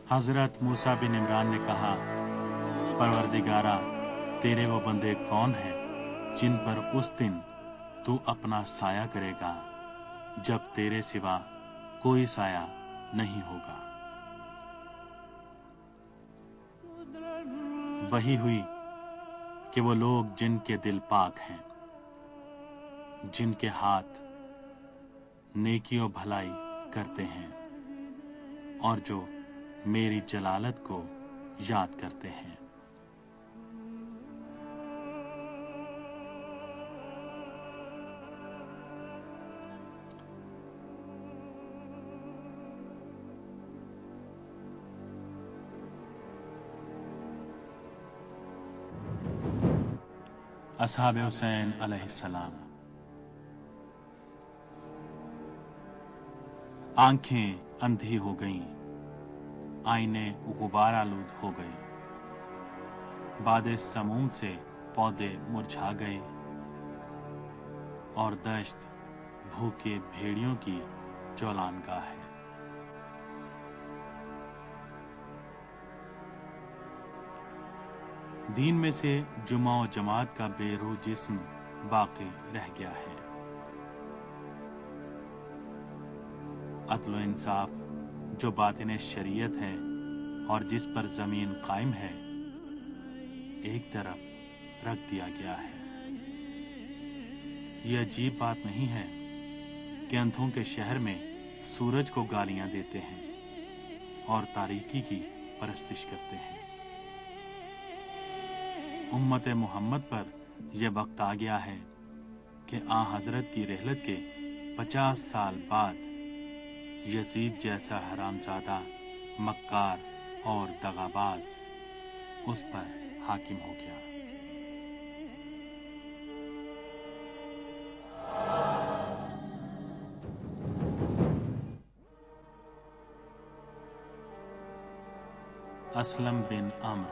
हज़रत मूसा बिन इमरान ने कहा, परवरदिगारा, तेरे वो बंदे कौन हैं जिन पर उस दिन तू अपना साया करेगा जब तेरे सिवा कोई साया नहीं होगा। वही हुई कि वो लोग जिनके दिल पाक हैं, जिनके हाथ नेकी और भलाई करते हैं और जो मेरी जलालत को याद करते हैं। असहाब हुसैन अलैहिस्सलाम। आंखें अंधी हो गईं, आईने गुबार आलूद हो गए, बादे समूम से पौधे मुरझा गए और दश्त भूखे भेड़ियों की चौलानगाह है। दीन में से जुमा और जमात का बेरूह जिस्म बाकी रह गया है। अदल इंसाफ जो बातिन शरीयत है और जिस पर जमीन कायम है, एक तरफ रख दिया गया है। ये अजीब बात नहीं है कि अंधों के शहर में सूरज को गालियां देते हैं और तारीकी की परस्तिश करते हैं। उम्मत मोहम्मद पर यह वक्त आ गया है कि आ हजरत की रहलत के 50 साल बाद यजीद जैसा हरामजादा, मक्कार और दगाबाज उस पर हाकिम हो गया। असलम बिन अम्र।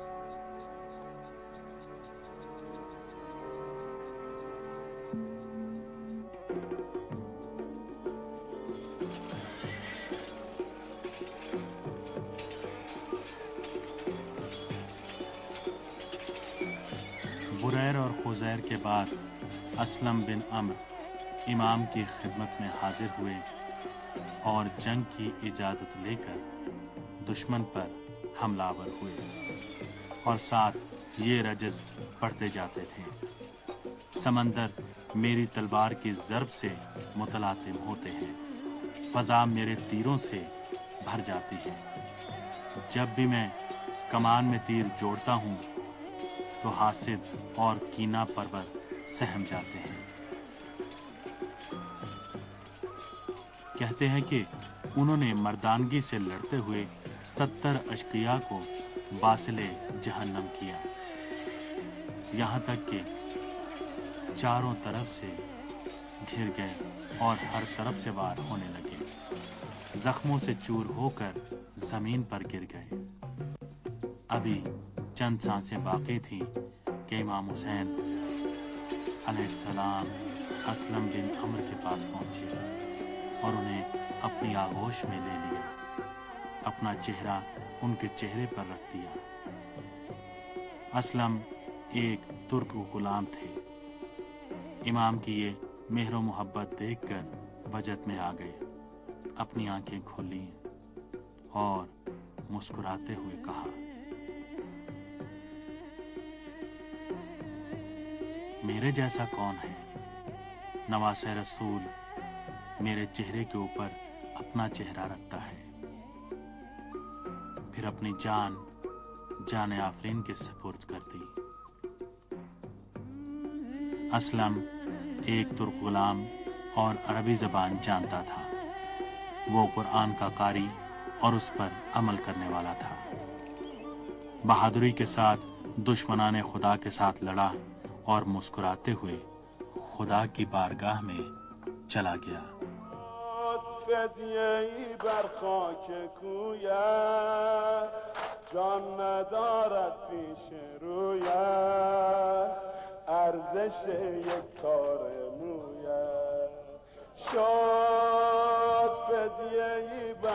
बुरैर और खुजैर के बाद असलम बिन अम्र इमाम की खिदमत में हाजिर हुए और जंग की इजाज़त लेकर दुश्मन पर हमलावर हुए और साथ ये रजज़ पढ़ते जाते थे, समंदर मेरी तलवार की ज़र्ब से मुतलातिम होते हैं, फ़ज़ा मेरे तीरों से भर जाती है। जब भी मैं कमान में तीर जोड़ता हूँ तो हासिद और कीना परवर सहम जाते हैं। कहते हैं कि उन्होंने मर्दानगी से लड़ते हुए 70 अशकिया को बासिले जहन्नम किया, यहाँ तक कि चारों तरफ से घिर गए और हर तरफ से वार होने लगे, जख्मों से चूर होकर जमीन पर गिर गए। अभी चंद सांसें बाकी थीं कि इमाम हुसैन अलैहिस्सलाम असलम बिन अम्र के पास पहुंचे और उन्हें अपनी आगोश में ले लिया, अपना चेहरा उनके चेहरे पर रख दिया। असलम एक तुर्क गुलाम थे। इमाम की ये मेहर मोहब्बत देखकर वजद में आ गए, अपनी आंखें खोली और मुस्कुराते हुए कहा, मेरे जैसा कौन है? नवासे रसूल मेरे चेहरे के ऊपर अपना चेहरा रखता है, फिर अपनी जान आफरीन के सुपुर्द कर दी। असलम एक तुर्क गुलाम और अरबी ज़बान जानता था। वो कुरान का कारी और उस पर अमल करने वाला था। बहादुरी के साथ दुश्मनाने खुदा के साथ लड़ा और मुस्कुराते हुए खुदा की बारगाह में चला गया।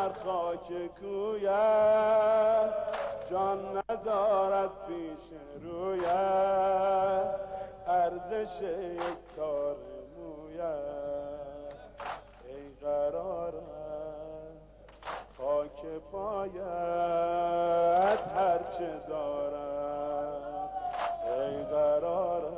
در خاک کویت جان ندارد پیش رویت ارزش یک تار مویت ای قرارت خاک پایت هرچه دارد ای قرارت